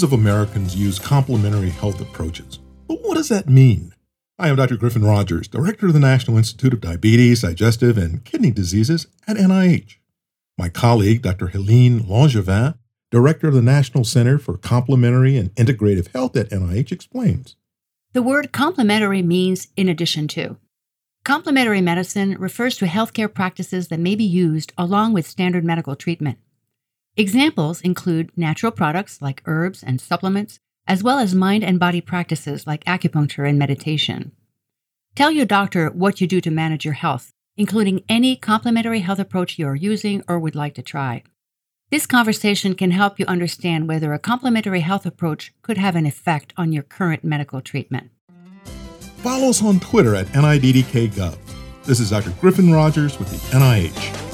Millions of Americans use complementary health approaches. But what does that mean? I am Dr. Griffin Rogers, Director of the National Institute of Diabetes, Digestive, and Kidney Diseases at NIH. My colleague, Dr. Helene Langevin, Director of the National Center for Complementary and Integrative Health at NIH, explains. The word complementary means in addition to. Complementary medicine refers to healthcare practices that may be used along with standard medical treatment. Examples include natural products like herbs and supplements, as well as mind and body practices like acupuncture and meditation. Tell your doctor what you do to manage your health, including any complementary health approach you are using or would like to try. This conversation can help you understand whether a complementary health approach could have an effect on your current medical treatment. Follow us on Twitter at NIDDKGov. This is Dr. Griffin Rogers with the NIH.